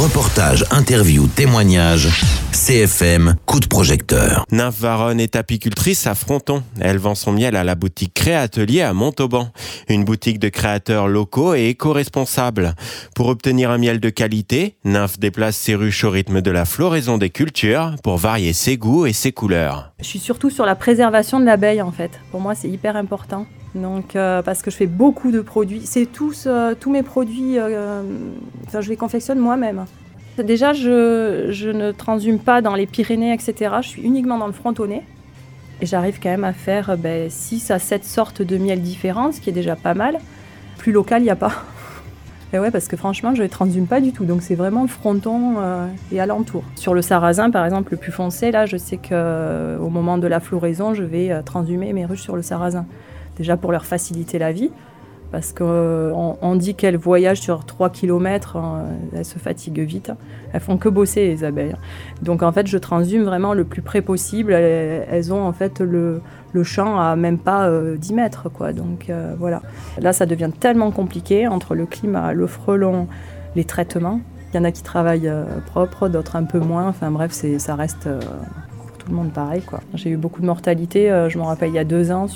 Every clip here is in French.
Reportages, interviews, témoignages. CFM, coup de projecteur. Nymphe Varonne est apicultrice à Fronton. Elle vend son miel à la boutique Créatelier à Montauban. Une boutique de créateurs locaux et éco-responsables. Pour obtenir un miel de qualité, Nymphe déplace ses ruches au rythme de la floraison des cultures pour varier ses goûts et ses couleurs. Je suis surtout sur la préservation de l'abeille en fait. Pour moi, c'est hyper important. Donc, parce que je fais beaucoup de produits. C'est tous mes produits, je les confectionne moi-même. Déjà, je ne transhume pas dans les Pyrénées, etc. Je suis uniquement dans le frontonnais. Et j'arrive quand même à faire 6 à 7 sortes de miel différents, ce qui est déjà pas mal. Plus local, il n'y a pas. Et ouais, parce que franchement, je ne transhume pas du tout. Donc, c'est vraiment le fronton et alentour. Sur le sarrasin, par exemple, le plus foncé, là, je sais qu'au moment de la floraison, je vais transhumer mes ruches sur le sarrasin. Déjà pour leur faciliter la vie. Parce qu'on dit qu'elles voyagent sur 3 km, elles se fatiguent vite. Elles font que bosser, les abeilles. Donc en fait, je transhume vraiment le plus près possible. Elles ont en fait le champ à même pas 10 mètres, quoi. Donc voilà. Là, ça devient tellement compliqué entre le climat, le frelon, les traitements. Il y en a qui travaillent propre, d'autres un peu moins. Enfin bref, ça reste pour tout le monde pareil, quoi. J'ai eu beaucoup de mortalité. Je me rappelle il y a 2 ans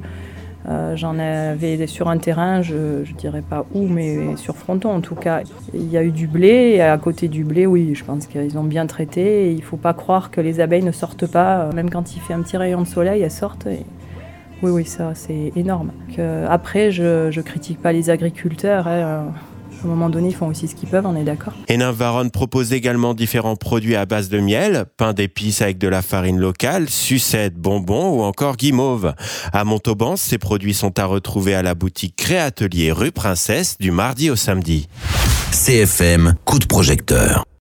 j'en avais sur un terrain, je dirais pas où, mais sur Fronton en tout cas. Il y a eu du blé, et à côté du blé, oui, je pense qu'ils ont bien traité. Et il ne faut pas croire que les abeilles ne sortent pas, même quand il fait un petit rayon de soleil, elles sortent. Et oui, ça c'est énorme. Après, je critique pas les agriculteurs. À un moment donné, ils font aussi ce qu'ils peuvent, on est d'accord. Et Nymphe Varonne propose également différents produits à base de miel, pain d'épices avec de la farine locale, sucettes, bonbons ou encore guimauve. À Montauban, ces produits sont à retrouver à la boutique Créatelier rue Princesse du mardi au samedi. CFM, coup de projecteur.